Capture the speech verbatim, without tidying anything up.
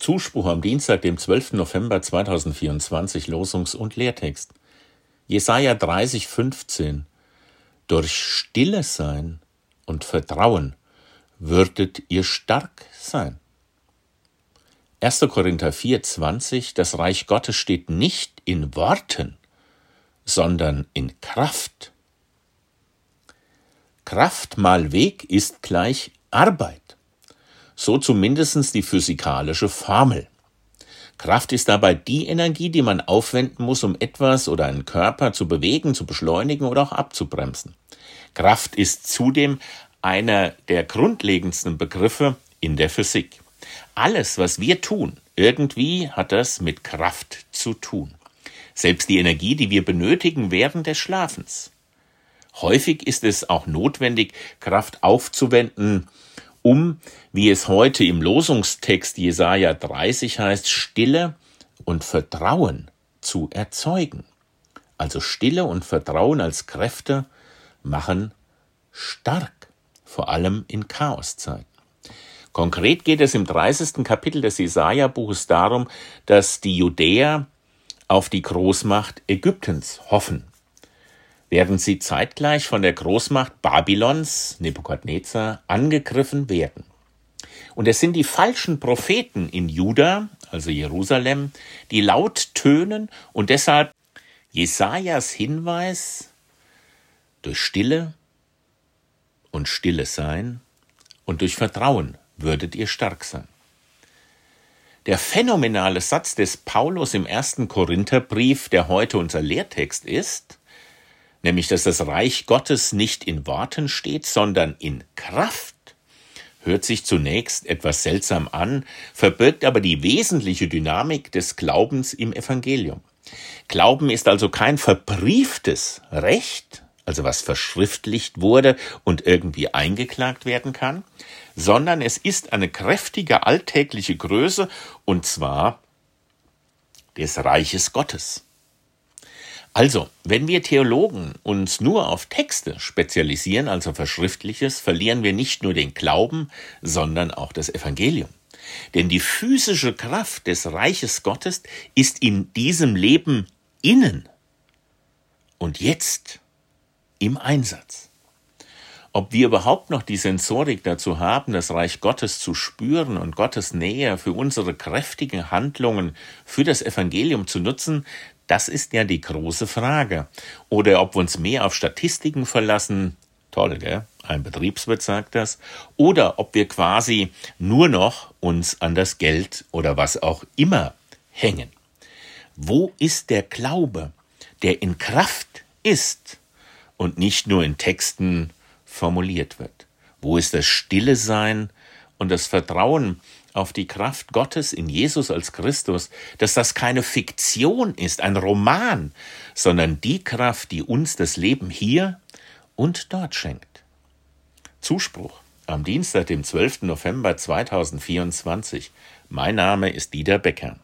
Zuspruch am Dienstag, dem zwölften November zweitausendvierundzwanzig, Losungs- und Lehrtext. Jesaja dreißig, fünfzehn. Durch Stille sein und Vertrauen würdet ihr stark sein. erster Korinther vier, zwanzig. Das Reich Gottes steht nicht in Worten, sondern in Kraft. Kraft mal Weg ist gleich Arbeit. So zumindest die physikalische Formel. Kraft ist dabei die Energie, die man aufwenden muss, um etwas oder einen Körper zu bewegen, zu beschleunigen oder auch abzubremsen. Kraft ist zudem einer der grundlegendsten Begriffe in der Physik. Alles, was wir tun, irgendwie hat das mit Kraft zu tun. Selbst die Energie, die wir benötigen während des Schlafens. Häufig ist es auch notwendig, Kraft aufzuwenden, um, wie es heute im Losungstext Jesaja dreißig heißt, Stille und Vertrauen zu erzeugen. Also Stille und Vertrauen als Kräfte machen stark, vor allem in Chaoszeiten. Konkret geht es im dreißigsten Kapitel des Jesaja-Buches darum, dass die Judäer auf die Großmacht Ägyptens hoffen, während sie zeitgleich von der Großmacht Babylons, Nebukadnezar, angegriffen werden. Und es sind die falschen Propheten in Juda, also Jerusalem, die laut tönen und deshalb Jesajas Hinweis durch Stille und Stille sein und durch Vertrauen würdet ihr stark sein. Der phänomenale Satz des Paulus im ersten Korintherbrief, der heute unser Lehrtext ist, nämlich, dass das Reich Gottes nicht in Worten steht, sondern in Kraft, hört sich zunächst etwas seltsam an, verbirgt aber die wesentliche Dynamik des Glaubens im Evangelium. Glauben ist also kein verbrieftes Recht, also was verschriftlicht wurde und irgendwie eingeklagt werden kann, sondern es ist eine kräftige alltägliche Größe, und zwar des Reiches Gottes. Also, wenn wir Theologen uns nur auf Texte spezialisieren, also Verschriftliches, verlieren wir nicht nur den Glauben, sondern auch das Evangelium. Denn die physische Kraft des Reiches Gottes ist in diesem Leben innen und jetzt im Einsatz. Ob wir überhaupt noch die Sensorik dazu haben, das Reich Gottes zu spüren und Gottes Nähe für unsere kräftigen Handlungen, für das Evangelium zu nutzen, das ist ja die große Frage. Oder ob wir uns mehr auf Statistiken verlassen, toll, gell? Ein Betriebswirt sagt das, oder ob wir quasi nur noch uns an das Geld oder was auch immer hängen. Wo ist der Glaube, der in Kraft ist und nicht nur in Texten formuliert wird? Wo ist das Stille Sein und das Vertrauen auf die Kraft Gottes in Jesus als Christus, dass das keine Fiktion ist, ein Roman, sondern die Kraft, die uns das Leben hier und dort schenkt? Zuspruch am Dienstag, dem zwölften November zweitausendvierundzwanzig. Mein Name ist Dieter Becker.